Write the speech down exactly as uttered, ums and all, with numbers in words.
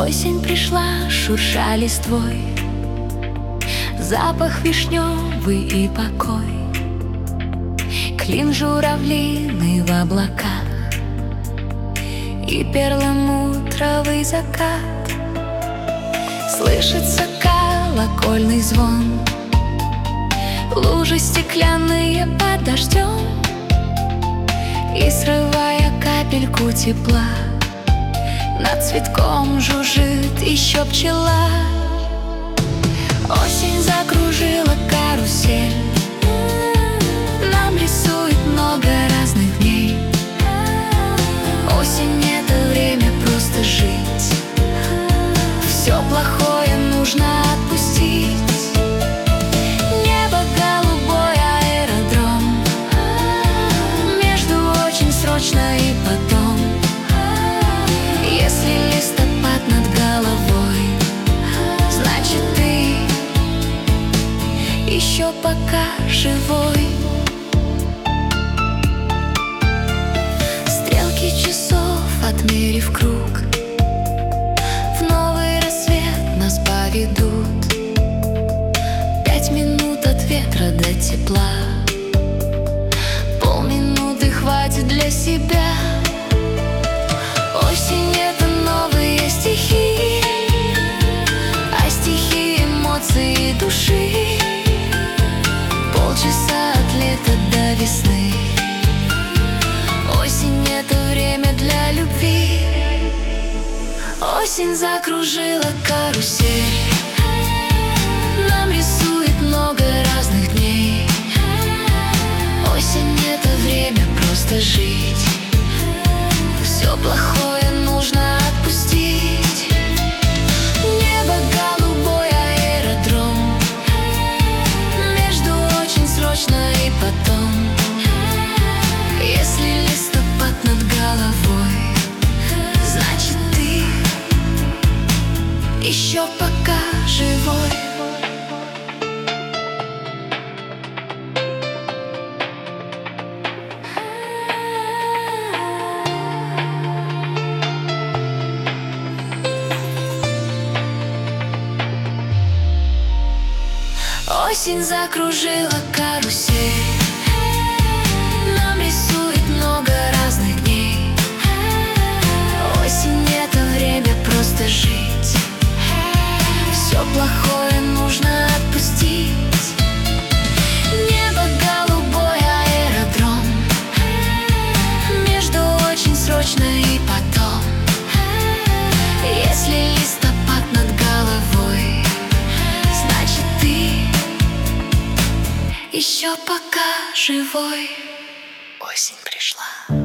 Осень пришла, шурша листвой, запах вишневый и покой, клин журавлиный в облаках и перламутровый закат. Слышится колокольный звон, лужи стеклянные под дождем, и, срывая капельку тепла, над цветком жужжит еще пчела. Осень закружила карусель, нам рисует много разных дней. Осень — это время просто жить, все плохое нужно отпустить. Небо голубой, аэродром, между очень срочно и потом. Если листопад над головой, значит ты еще пока живой. Стрелки часов, отмерив круг, в новый рассвет нас поведут. Пять минут от ветра до тепла, полминуты хватит для себя. Осень — это новые стихи, а стихи — эмоции души. Полчаса от лета до весны. Осень — это время для любви. Осень закружила карусель, нам рисует много разных дней. Осень — это время просто жить, все плохое нужно отпустить. Небо голубой, аэродром, между очень срочно и потом. Если листопад над головой, значит ты еще пока живой. Осень закружила карусель, нам рисует много разных дней. Осень — это время просто жить, все плохое нужно отпустить. Небо голубой, аэродром, между очень срочно и потом. Если листопад над головой, значит ты еще пока живой. Осень пришла.